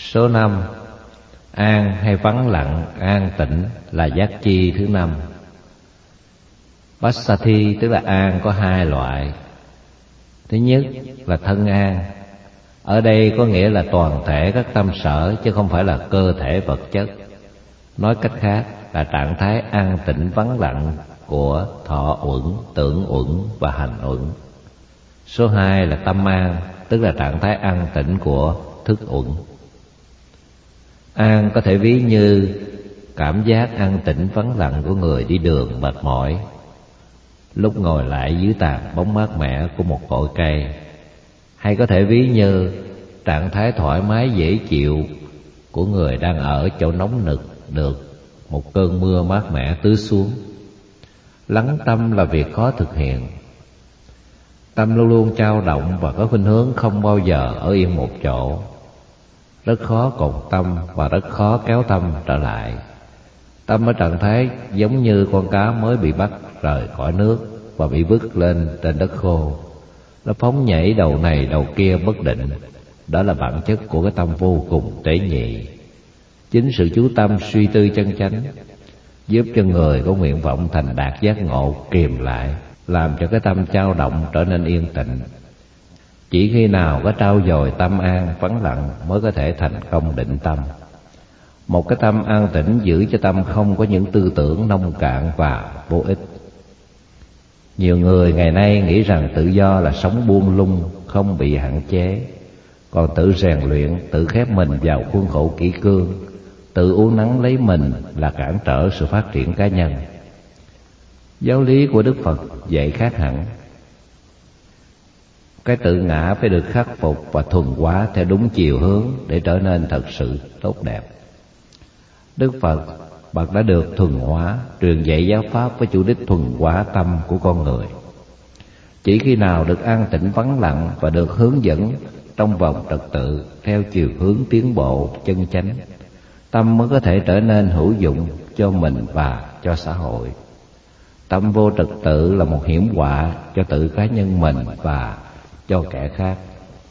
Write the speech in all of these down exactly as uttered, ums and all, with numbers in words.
Số năm, an hay vắng lặng, an tĩnh là giác chi thứ năm. Passathi tức là an có hai loại. Thứ nhất là thân an. Ở đây có nghĩa là toàn thể các tâm sở, chứ không phải là cơ thể vật chất. Nói cách khác là trạng thái an tĩnh vắng lặng của thọ uẩn, tưởng uẩn và hành uẩn. Số hai là tâm an, tức là trạng thái an tĩnh của thức uẩn. An có thể ví như cảm giác an tĩnh vắng lặng của người đi đường mệt mỏi, lúc ngồi lại dưới tàn bóng mát mẻ của một cội cây. Hay có thể ví như trạng thái thoải mái dễ chịu của người đang ở chỗ nóng nực được một cơn mưa mát mẻ tưới xuống. Lắng tâm là việc khó thực hiện. Tâm luôn luôn dao động và có khuynh hướng không bao giờ ở yên một chỗ. Rất khó cột tâm và rất khó kéo tâm trở lại. Tâm ở trạng thái giống như con cá mới bị bắt rời khỏi nước và bị vứt lên trên đất khô. Nó phóng nhảy đầu này đầu kia bất định. Đó là bản chất của cái tâm vô cùng tế nhị. Chính sự chú tâm suy tư chân chánh giúp cho người có nguyện vọng thành đạt giác ngộ kiềm lại, làm cho cái tâm dao động trở nên yên tĩnh. Chỉ khi nào có trau dồi tâm an vắng lặng mới có thể thành công định tâm. Một cái tâm an tĩnh giữ cho tâm không có những tư tưởng nông cạn và vô ích. Nhiều người ngày nay nghĩ rằng tự do là sống buông lung, không bị hạn chế, còn tự rèn luyện, tự khép mình vào khuôn khổ kỷ cương, tự uốn nắn lấy mình là cản trở sự phát triển cá nhân. Giáo lý của Đức Phật dạy khác hẳn. Cái tự ngã phải được khắc phục và thuần hóa theo đúng chiều hướng để trở nên thật sự tốt đẹp. Đức Phật bậc đã được thuần hóa, truyền dạy giáo pháp với chủ đích thuần hóa tâm của con người. Chỉ khi nào được an tĩnh vắng lặng và được hướng dẫn trong vòng trật tự theo chiều hướng tiến bộ chân chánh, tâm mới có thể trở nên hữu dụng cho mình và cho xã hội. Tâm vô trật tự là một hiểm họa cho tự cá nhân mình và cho kẻ khác.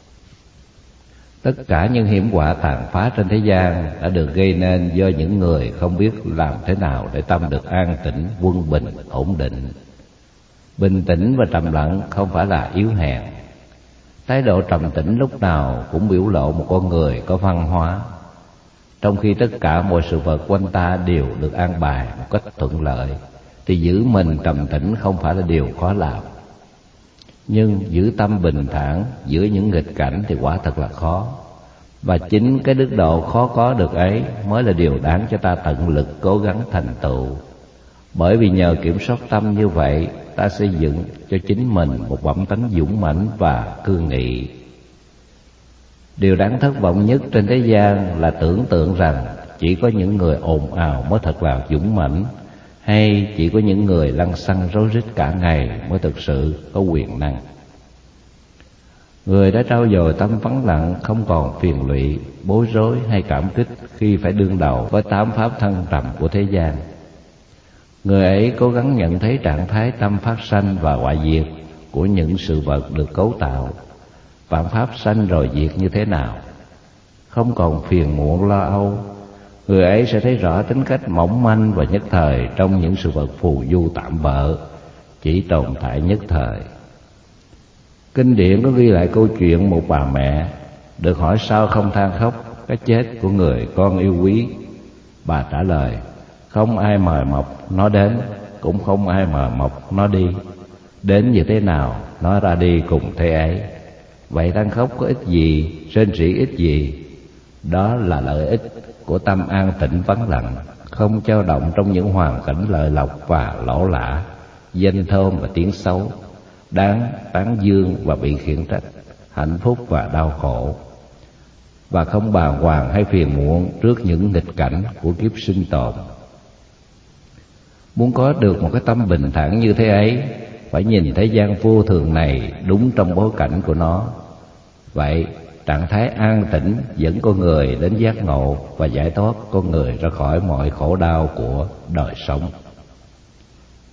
Tất cả những hiểm họa tàn phá trên thế gian đã được gây nên do những người không biết làm thế nào để tâm được an tĩnh, quân bình, ổn định. Bình tĩnh và trầm lặng không phải là yếu hèn. Thái độ trầm tĩnh lúc nào cũng biểu lộ một con người có văn hóa. Trong khi tất cả mọi sự vật quanh ta đều được an bài một cách thuận lợi, thì giữ mình trầm tĩnh không phải là điều khó làm. Nhưng giữ tâm bình thản giữa những nghịch cảnh thì quả thật là khó. Và chính cái đức độ khó có được ấy mới là điều đáng cho ta tận lực cố gắng thành tựu. Bởi vì nhờ kiểm soát tâm như vậy, ta xây dựng cho chính mình một bẩm tánh dũng mãnh và cương nghị. Điều đáng thất vọng nhất trên thế gian là tưởng tượng rằng chỉ có những người ồn ào mới thật là dũng mãnh, hay chỉ có những người lăng xăng rối rít cả ngày mới thực sự có quyền năng. Người đã trau dồi tâm vắng lặng không còn phiền lụy, bối rối hay cảm kích khi phải đương đầu với tám pháp thăng trầm của thế gian. Người ấy cố gắng nhận thấy trạng thái tâm phát sanh và hoại diệt của những sự vật được cấu tạo. Vạn pháp sanh rồi diệt như thế nào? Không còn phiền muộn lo âu, người ấy sẽ thấy rõ tính cách mỏng manh và nhất thời trong những sự vật phù du tạm bợ, chỉ tồn tại nhất thời. Kinh điển có ghi lại câu chuyện một bà mẹ được hỏi sao không than khóc cái chết của người con yêu quý. Bà trả lời: không ai mời mọc nó đến, cũng không ai mời mọc nó đi. Đến như thế nào, nó ra đi cùng thế ấy. Vậy than khóc có ích gì, rên rỉ ích gì? Đó là lợi ích của tâm an tĩnh vắng lặng, không dao động trong những hoàn cảnh lợi lộc và lỗ lã, danh thơm và tiếng xấu, đáng tán dương và bị khiển trách, hạnh phúc và đau khổ, và không bàng hoàng hay phiền muộn trước những nghịch cảnh của kiếp sinh tồn. Muốn có được một cái tâm bình thản như thế ấy, phải nhìn thế gian vô thường này đúng trong bối cảnh của nó. Vậy trạng thái an tĩnh dẫn con người đến giác ngộ và giải thoát con người ra khỏi mọi khổ đau của đời sống.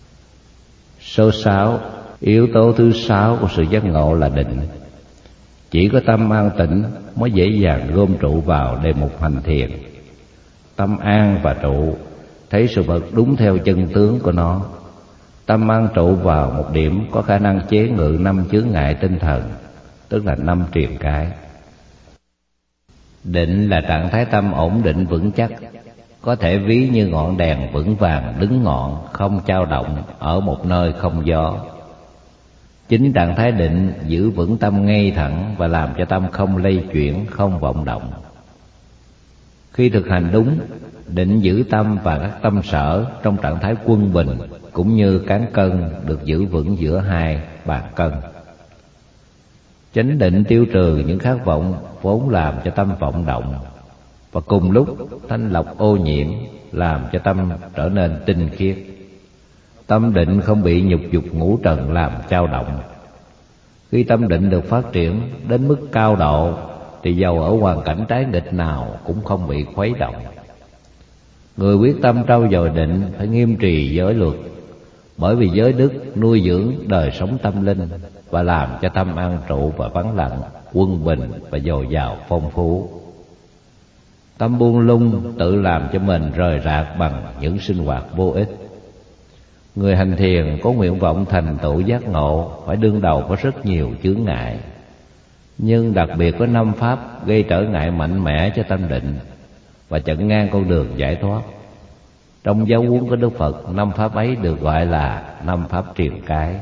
Số sáu, yếu tố thứ sáu của sự giác ngộ là định. Chỉ có tâm an tĩnh mới dễ dàng gom trụ vào đề mục hành thiền. Tâm an và trụ thấy sự vật đúng theo chân tướng của nó. Tâm an trụ vào một điểm có khả năng chế ngự năm chướng ngại tinh thần, tức là năm triền cái. Định là trạng thái tâm ổn định vững chắc, có thể ví như ngọn đèn vững vàng đứng ngọn, không chao động ở một nơi không gió. Chính trạng thái định giữ vững tâm ngay thẳng và làm cho tâm không lay chuyển, không vọng động. Khi thực hành đúng, định giữ tâm và các tâm sở trong trạng thái quân bình, cũng như cán cân được giữ vững giữa hai bàn cân. Chánh định tiêu trừ những khát vọng vốn làm cho tâm vọng động, và cùng lúc thanh lọc ô nhiễm, làm cho tâm trở nên tinh khiết. Tâm định không bị nhục dục ngũ trần làm chao động. Khi tâm định được phát triển đến mức cao độ, thì dầu ở hoàn cảnh trái nghịch nào cũng không bị khuấy động. Người quyết tâm trau dồi định phải nghiêm trì giới luật, bởi vì giới đức nuôi dưỡng đời sống tâm linh và làm cho tâm an trụ và vắng lặng, quân bình và dồi dào phong phú. Tâm buông lung tự làm cho mình rời rạc bằng những sinh hoạt vô ích. Người hành thiền có nguyện vọng thành tựu giác ngộ phải đương đầu có rất nhiều chướng ngại, nhưng đặc biệt có năm pháp gây trở ngại mạnh mẽ cho tâm định và chặn ngang con đường giải thoát. Trong giáo huấn của Đức Phật, năm pháp ấy được gọi là năm pháp triền cái.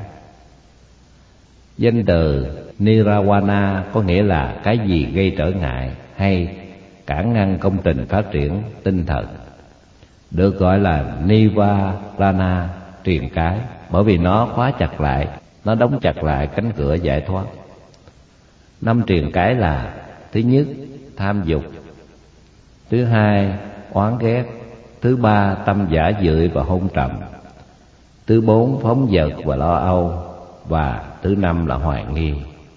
Danh từ Nirawana có nghĩa là cái gì gây trở ngại hay cản ngăn công trình phát triển tinh thần, được gọi là Nivarana triền cái, bởi vì nó khóa chặt lại, nó đóng chặt lại cánh cửa giải thoát. Năm triền cái là: thứ nhất, tham dục; thứ hai, oán ghét; thứ ba, tâm giả dưỡi và hôn trầm; thứ bốn, phóng dật và lo âu; và thứ năm là hoài nghi.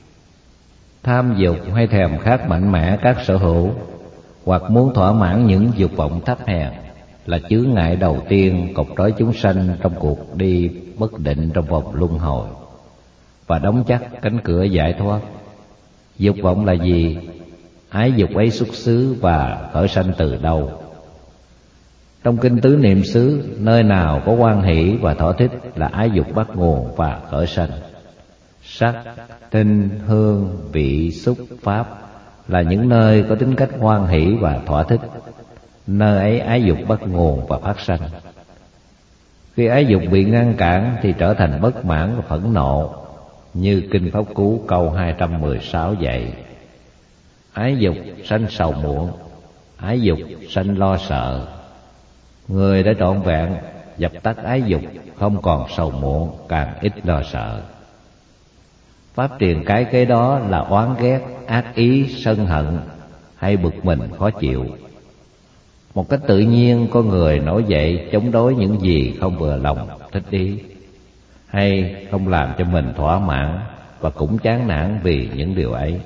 Tham dục hay thèm khát mạnh mẽ các sở hữu, hoặc muốn thỏa mãn những dục vọng thấp hèn, là chướng ngại đầu tiên cột trói chúng sanh trong cuộc đi bất định trong vòng luân hồi và đóng chắc cánh cửa giải thoát. Dục vọng là gì? Ái dục ấy xuất xứ và khởi sanh từ đâu? Trong kinh tứ niệm xứ, nơi nào có hoan hỷ và thỏa thích là ái dục bắt nguồn và khởi sanh. Sắc, tinh, hương, vị, xúc, pháp là những nơi có tính cách hoan hỷ và thỏa thích, nơi ấy ái dục bắt nguồn và phát sanh. Khi ái dục bị ngăn cản thì trở thành bất mãn và phẫn nộ, như kinh Pháp Cú câu hai trăm mười sáu dạy: ái dục sanh sầu muộn, ái dục sanh lo sợ. Người đã trọn vẹn dập tắt ái dục, không còn sầu muộn, càng ít lo sợ. Pháp triền cái kế đó là oán ghét, ác ý, sân hận hay bực mình khó chịu. Một cách tự nhiên, con người nổi dậy chống đối những gì không vừa lòng, thích ý, hay không làm cho mình thỏa mãn, và cũng chán nản vì những điều ấy.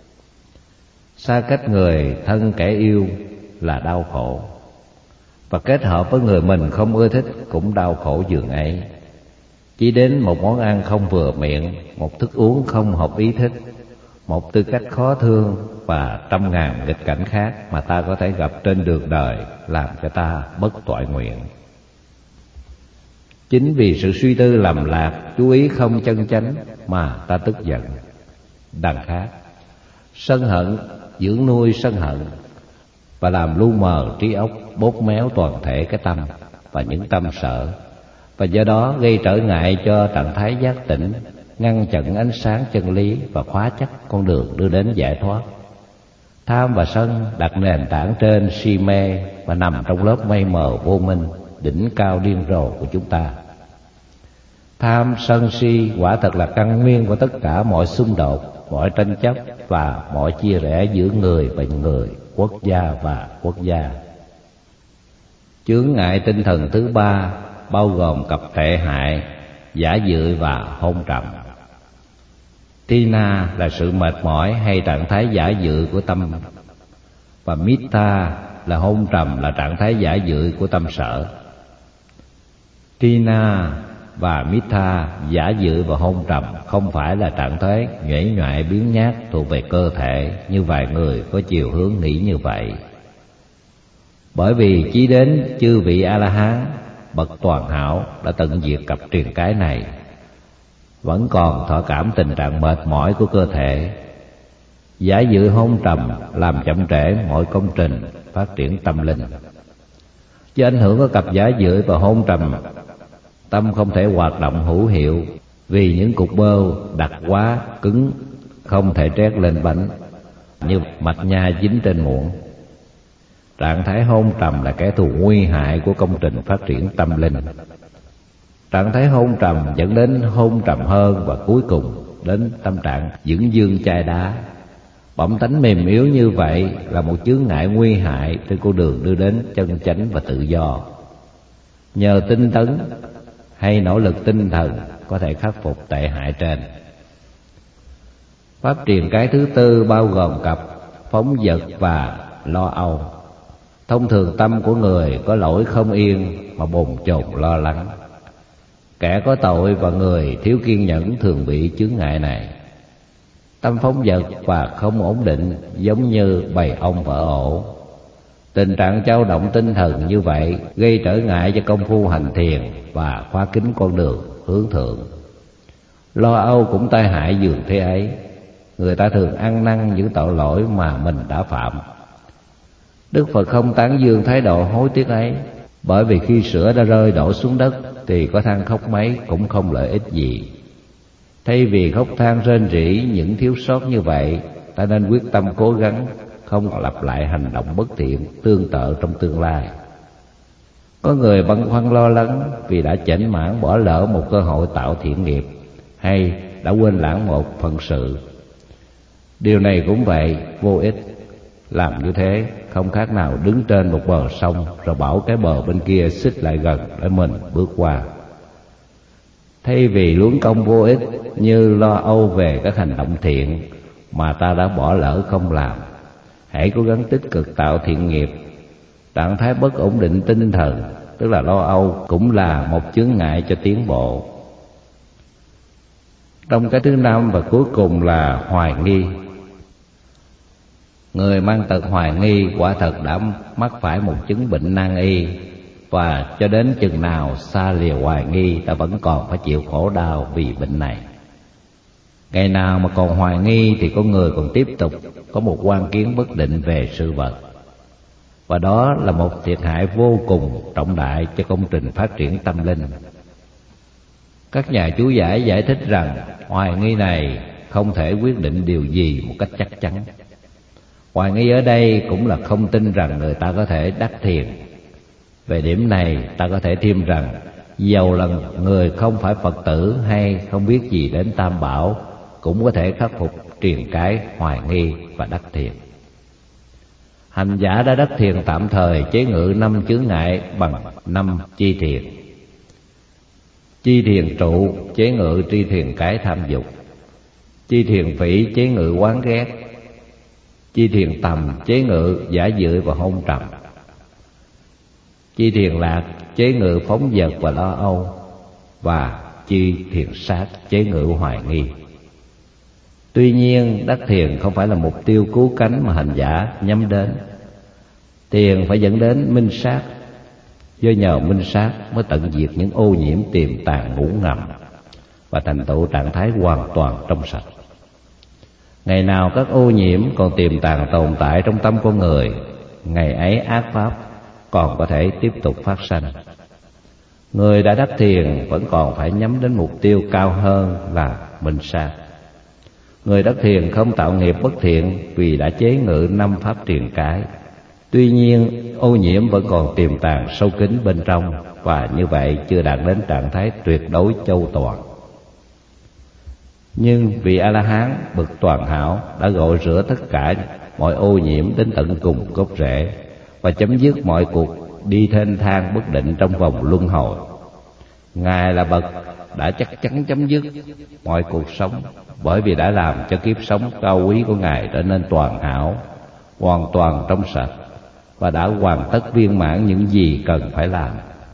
Xa cách người thân kẻ yêu là đau khổ, và kết hợp với người mình không ưa thích cũng đau khổ dường ấy. Chỉ đến một món ăn không vừa miệng, một thức uống không hợp ý thích, một tư cách khó thương và trăm ngàn nghịch cảnh khác mà ta có thể gặp trên đường đời làm cho ta bất toại nguyện. Chính vì sự suy tư lầm lạc, chú ý không chân chánh mà ta tức giận. Đằng khác, sân hận dưỡng nuôi sân hận và làm lu mờ trí óc, bóp méo toàn thể cái tâm và những tâm sở, và do đó gây trở ngại cho trạng thái giác tỉnh, ngăn chặn ánh sáng chân lý và khóa chắc con đường đưa đến giải thoát. Tham và sân đặt nền tảng trên si mê và nằm trong lớp mây mờ vô minh, đỉnh cao điên rồ của chúng ta. Tham, sân, si quả thật là căn nguyên của tất cả mọi xung đột, mọi tranh chấp và mọi chia rẽ giữa người và người, quốc gia và quốc gia. Chướng ngại tinh thần thứ ba bao gồm cặp tệ hại, giả dưỡi và hôn trầm. Tina là sự mệt mỏi hay trạng thái giả dưỡi của tâm, và Mita là hôn trầm, là trạng thái giả dưỡi của tâm sở. Tina và Mita, giả dự và hôn trầm không phải là trạng thái nhuễ nhoại biến nhát thuộc về cơ thể như vài người có chiều hướng nghĩ như vậy. Bởi vì chí đến chư vị A-la-hán bậc toàn hảo đã tận diệt cặp triền cái này, vẫn còn thọ cảm tình trạng mệt mỏi của cơ thể. Giả dự hôn trầm làm chậm trễ mọi công trình phát triển tâm linh. Do ảnh hưởng của cặp giả dự và hôn trầm, tâm không thể hoạt động hữu hiệu vì những cục bơ đặc quá cứng, không thể trét lên bánh như mạch nha dính trên muỗng. Trạng thái hôn trầm là kẻ thù nguy hại của công trình phát triển tâm linh. Trạng thái hôn trầm dẫn đến hôn trầm hơn và cuối cùng đến tâm trạng dưỡng dương chai đá. Bẩm tánh mềm yếu như vậy là một chướng ngại nguy hại trên con đường đưa đến chân chánh và tự do. Nhờ tinh tấn hay nỗ lực tinh thần có thể khắc phục tệ hại trên. Pháp triền cái thứ tư bao gồm cặp phóng dật và lo âu. Thông thường tâm của người có lỗi không yên mà bồn chồn lo lắng. Kẻ có tội và người thiếu kiên nhẫn thường bị chướng ngại này. Tâm phóng dật và không ổn định giống như bầy ong vỡ ổ. Tình trạng dao động tinh thần như vậy gây trở ngại cho công phu hành thiền và khóa kín con đường hướng thượng. Lo âu cũng tai hại dường thế ấy. Người ta thường ăn năn những tội lỗi mà mình đã phạm. Đức Phật không tán dương thái độ hối tiếc ấy, bởi vì khi sữa đã rơi đổ xuống đất thì có than khóc mấy cũng không lợi ích gì. Thay vì khóc than rên rỉ những thiếu sót như vậy, ta nên quyết tâm cố gắng không lặp lại hành động bất thiện tương tự trong tương lai. Có người băn khoăn lo lắng vì đã chểnh mãn bỏ lỡ một cơ hội tạo thiện nghiệp, hay đã quên lãng một phận sự. Điều này cũng vậy, vô ích. Làm như thế không khác nào đứng trên một bờ sông rồi bảo cái bờ bên kia xích lại gần để mình bước qua. Thay vì luống công vô ích như lo âu về các hành động thiện mà ta đã bỏ lỡ không làm, hãy cố gắng tích cực tạo thiện nghiệp. Trạng thái bất ổn định tinh thần, tức là lo âu, cũng là một chướng ngại cho tiến bộ. Trong cái thứ năm và cuối cùng là hoài nghi. Người mang tật hoài nghi quả thật đã mắc phải một chứng bệnh nan y, và cho đến chừng nào xa lìa hoài nghi, ta vẫn còn phải chịu khổ đau vì bệnh này. Ngày nào mà còn hoài nghi thì con người còn tiếp tục có một quan kiến bất định về sự vật, và đó là một thiệt hại vô cùng trọng đại cho công trình phát triển tâm linh. Các nhà chú giải giải thích rằng hoài nghi này không thể quyết định điều gì một cách chắc chắn. Hoài nghi ở đây cũng là không tin rằng người ta có thể đắc thiền. Về điểm này ta có thể thêm rằng, dầu là người không phải Phật tử hay không biết gì đến Tam Bảo, cũng có thể khắc phục triền cái hoài nghi và đắc thiền. Hành giả đã đắc thiền tạm thời chế ngự năm chướng ngại bằng năm chi thiền. Chi thiền trụ chế ngự tri thiền cái tham dục. Chi thiền phỉ chế ngự oán ghét. Chi thiền tầm chế ngự giả dự và hôn trầm. Chi thiền lạc chế ngự phóng dật và lo âu. Và chi thiền sát chế ngự hoài nghi. Tuy nhiên đắc thiền không phải là mục tiêu cứu cánh mà hành giả nhắm đến. Thiền phải dẫn đến minh sát. Do nhờ minh sát mới tận diệt những ô nhiễm tiềm tàng ngủ ngầm và thành tựu trạng thái hoàn toàn trong sạch. Ngày nào các ô nhiễm còn tiềm tàng tồn tại trong tâm con người, ngày ấy ác pháp còn có thể tiếp tục phát sanh. Người đã đắc thiền vẫn còn phải nhắm đến mục tiêu cao hơn là minh sát. Người đắc thiền không tạo nghiệp bất thiện vì đã chế ngự năm pháp triền cái. Tuy nhiên ô nhiễm vẫn còn tiềm tàng sâu kín bên trong, và như vậy chưa đạt đến trạng thái tuyệt đối châu toàn. Nhưng vị A-la-hán bậc toàn hảo đã gội rửa tất cả mọi ô nhiễm đến tận cùng gốc rễ và chấm dứt mọi cuộc đi thênh thang bất định trong vòng luân hồi. Ngài là bậc đã chắc chắn chấm dứt mọi cuộc sống, bởi vì đã làm cho kiếp sống cao quý của Ngài trở nên toàn hảo, hoàn toàn trong sạch, và đã hoàn tất viên mãn những gì cần phải làm.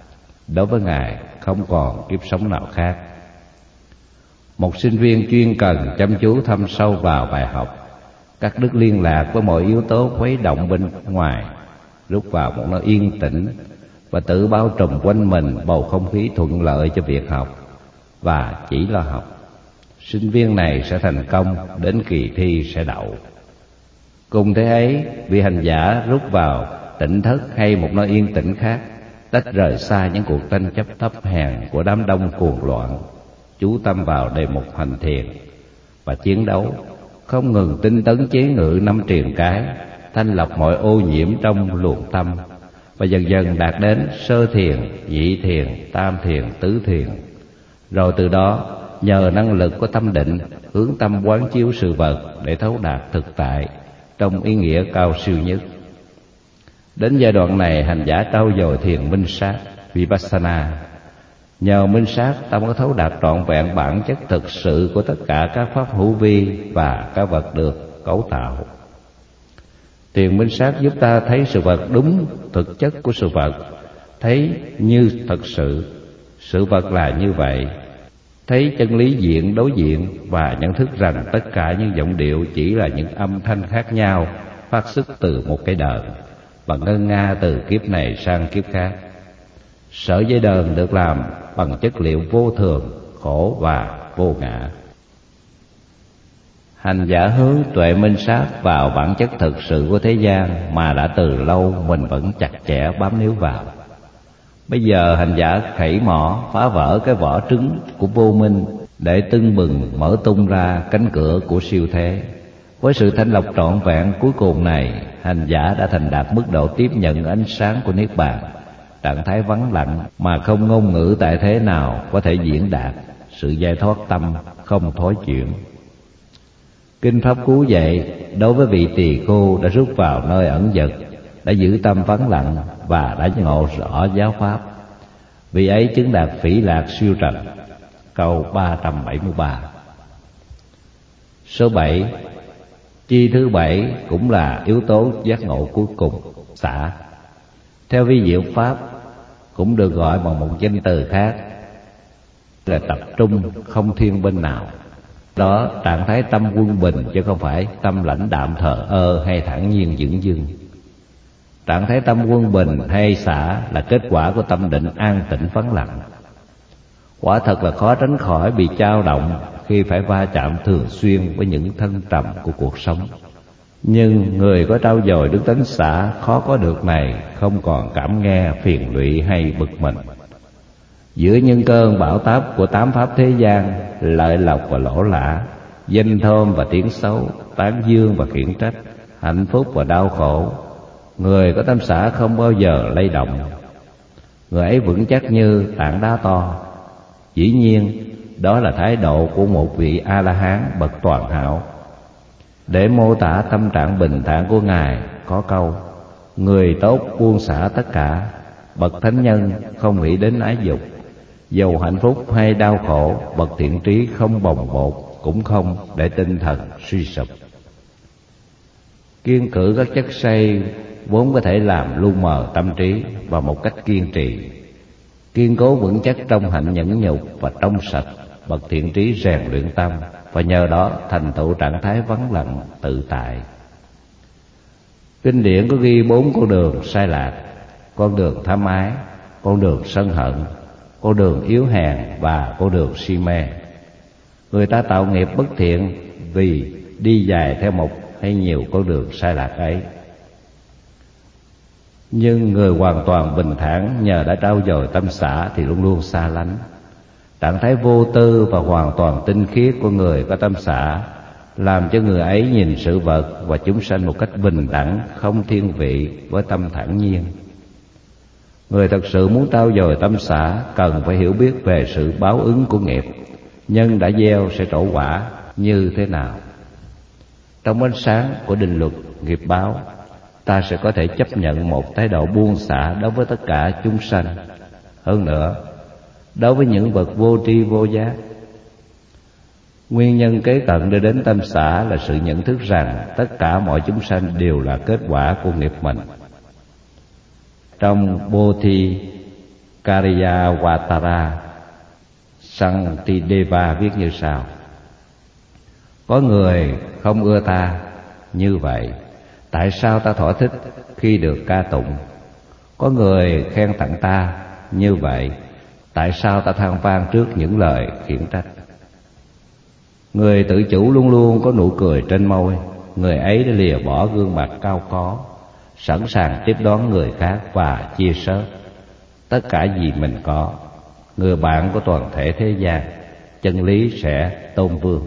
Đối với Ngài không còn kiếp sống nào khác. Một sinh viên chuyên cần chăm chú thâm sâu vào bài học, cắt đứt liên lạc với mọi yếu tố khuấy động bên ngoài, rút vào một nơi yên tĩnh và tự bao trùm quanh mình bầu không khí thuận lợi cho việc học, và chỉ lo học. Sinh viên này sẽ thành công, đến kỳ thi sẽ đậu. Cùng thế ấy, vị hành giả rút vào tỉnh thất hay một nơi yên tĩnh khác, tách rời xa những cuộc tranh chấp thấp hèn của đám đông cuồng loạn, chú tâm vào đề mục hành thiền và chiến đấu, không ngừng tinh tấn chế ngự năm triền cái, thanh lọc mọi ô nhiễm trong luồng tâm, và dần dần đạt đến sơ thiền, nhị thiền, tam thiền, tứ thiền. Rồi từ đó nhờ năng lực của tâm định, hướng tâm quán chiếu sự vật để thấu đạt thực tại trong ý nghĩa cao siêu nhất. Đến giai đoạn này, hành giả trau dồi thiền minh sát Vipassana. Nhờ minh sát, tâm có thấu đạt trọn vẹn bản chất thực sự của tất cả các pháp hữu vi và các vật được cấu tạo. Thiền minh sát giúp ta thấy sự vật đúng thực chất của sự vật, thấy như thật sự, sự vật là như vậy, thấy chân lý diện đối diện, và nhận thức rằng tất cả những giọng điệu chỉ là những âm thanh khác nhau phát xuất từ một cái đờn và ngân nga từ kiếp này sang kiếp khác. Sợi dây đờn được làm bằng chất liệu vô thường, khổ và vô ngã. Hành giả hướng tuệ minh sát vào bản chất thực sự của thế gian mà đã từ lâu mình vẫn chặt chẽ bám níu vào. Bây giờ hành giả khẩy mỏ phá vỡ cái vỏ trứng của vô minh để tưng bừng mở tung ra cánh cửa của siêu thế. Với sự thanh lọc trọn vẹn cuối cùng này, hành giả đã thành đạt mức độ tiếp nhận ánh sáng của Niết Bàn, trạng thái vắng lặng mà không ngôn ngữ tại thế nào có thể diễn đạt, sự giải thoát tâm không thối chuyển. Kinh Pháp Cú dạy, đối với vị tỳ khưu đã rút vào nơi ẩn dật, đã giữ tâm vắng lặng và đã ngộ rõ giáo pháp, vị ấy chứng đạt phỉ lạc siêu trần. Câu ba trăm bảy mươi ba. Số bảy. Chi thứ bảy cũng là yếu tố giác ngộ cuối cùng, xả. Theo vi diệu pháp cũng được gọi bằng một danh từ khác là tập trung không thiên bên nào. Đó trạng thái tâm quân bình, chứ không phải tâm lãnh đạm thờ ơ hay thản nhiên dửng dưng. Trạng thái tâm quân bình hay xả là kết quả của tâm định an tĩnh vắng lặng. Quả thật là khó tránh khỏi bị chao động khi phải va chạm thường xuyên với những thăng trầm của cuộc sống. Nhưng người có trau dồi đức tánh xả khó có được này không còn cảm nghe phiền lụy hay bực mình. Giữa những cơn bão táp của tám pháp thế gian, lợi lộc và lỗ lã, danh thơm và tiếng xấu, tán dương và khiển trách, hạnh phúc và đau khổ, người có tâm xả không bao giờ lay động. Người ấy vững chắc như tảng đá to. Dĩ nhiên, đó là thái độ của một vị A-la-hán bậc toàn hảo. Để mô tả tâm trạng bình thản của Ngài, có câu: người tốt buông xả tất cả, bậc thánh nhân không nghĩ đến ái dục, dầu hạnh phúc hay đau khổ, bậc thiện trí không bồng bột, cũng không để tinh thần suy sụp. Kiêng cữ các chất say vốn có thể làm lu mờ tâm trí và một cách kiên trì. Kiên cố vững chắc trong hạnh nhẫn nhục và trong sạch, bậc thiện trí rèn luyện tâm và nhờ đó thành tựu trạng thái vắng lặng tự tại. Kinh điển có ghi bốn con đường sai lạc: con đường tham ái, con đường sân hận, con đường yếu hèn và con đường si mê. Người ta tạo nghiệp bất thiện vì đi dài theo một hay nhiều con đường sai lạc ấy. Nhưng người hoàn toàn bình thản nhờ đã trau dồi tâm xả thì luôn luôn xa lánh. Trạng thái vô tư và hoàn toàn tinh khiết của người có tâm xả làm cho người ấy nhìn sự vật và chúng sanh một cách bình đẳng, không thiên vị, với tâm thản nhiên. Người thật sự muốn trau dồi tâm xả cần phải hiểu biết về sự báo ứng của nghiệp, nhân đã gieo sẽ trổ quả như thế nào. Trong ánh sáng của định luật nghiệp báo, ta sẽ có thể chấp nhận một thái độ buông xả đối với tất cả chúng sanh. Hơn nữa, đối với những vật vô tri vô giác, nguyên nhân kế cận đưa đến tâm xả là sự nhận thức rằng tất cả mọi chúng sanh đều là kết quả của nghiệp mình. Trong Bodhi Karyawatara Santideva viết như sau: có người không ưa ta như vậy, tại sao ta thỏa thích khi được ca tụng? Có người khen tặng ta như vậy, tại sao ta than vang trước những lời khiển trách? Người tự chủ luôn luôn có nụ cười trên môi, người ấy đã lìa bỏ gương mặt cao có, sẵn sàng tiếp đón người khác và chia sớt tất cả gì mình có. Người bạn của toàn thể thế gian, chân lý sẽ tôn vương.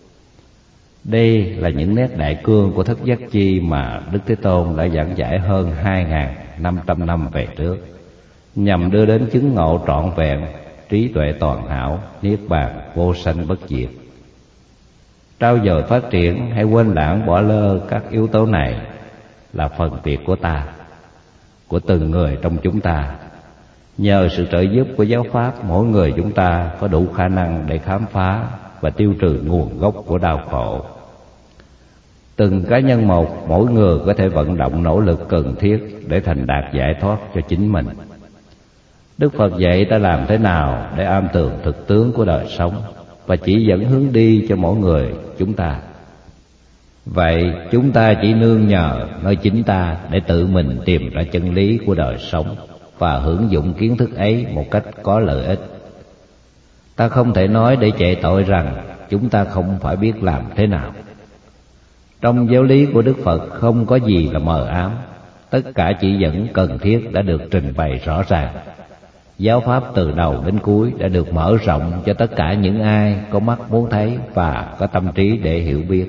Đây là những nét đại cương của Thất Giác Chi mà Đức Thế Tôn đã giảng giải hơn hai nghìn năm trăm năm về trước, nhằm đưa đến chứng ngộ trọn vẹn, trí tuệ toàn hảo, niết bàn vô sanh bất diệt. Trau dồi phát triển hay quên lãng bỏ lơ các yếu tố này là phần việc của ta, của từng người trong chúng ta. Nhờ sự trợ giúp của giáo pháp, mỗi người chúng ta có đủ khả năng để khám phá và tiêu trừ nguồn gốc của đau khổ. Từng cá nhân một, mỗi người có thể vận động nỗ lực cần thiết để thành đạt giải thoát cho chính mình. Đức Phật dạy ta làm thế nào để am tường thực tướng của đời sống và chỉ dẫn hướng đi cho mỗi người chúng ta. Vậy chúng ta chỉ nương nhờ nơi chính ta để tự mình tìm ra chân lý của đời sống và hưởng dụng kiến thức ấy một cách có lợi ích. Ta không thể nói để chạy tội rằng chúng ta không phải biết làm thế nào. Trong giáo lý của Đức Phật không có gì là mờ ám, tất cả chỉ dẫn cần thiết đã được trình bày rõ ràng. Giáo pháp từ đầu đến cuối đã được mở rộng cho tất cả những ai có mắt muốn thấy và có tâm trí để hiểu biết.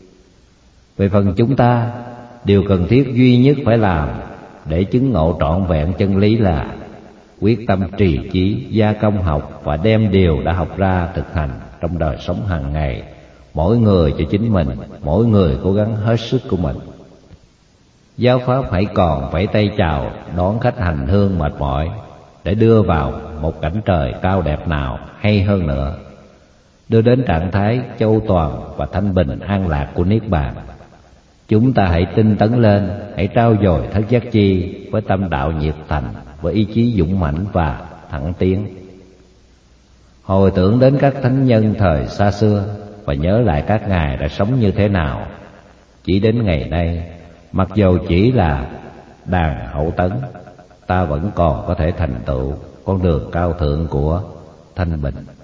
Về phần chúng ta, điều cần thiết duy nhất phải làm để chứng ngộ trọn vẹn chân lý là quyết tâm trì chí, gia công học và đem điều đã học ra thực hành trong đời sống hàng ngày, mỗi người cho chính mình, mỗi người cố gắng hết sức của mình. Giáo pháp hãy còn vẫy tay chào đón khách hành hương mệt mỏi để đưa vào một cảnh trời cao đẹp nào hay hơn nữa, đưa đến trạng thái châu toàn và thanh bình an lạc của niết bàn. Chúng ta hãy tinh tấn lên, hãy trau dồi Thất Giác Chi với tâm đạo nhiệt thành, với ý chí dũng mãnh và thẳng tiến. Hồi tưởng đến các thánh nhân thời xa xưa và nhớ lại các ngài đã sống như thế nào. Chỉ đến ngày nay, mặc dầu chỉ là đàn hậu tấn, ta vẫn còn có thể thành tựu con đường cao thượng của thanh bình.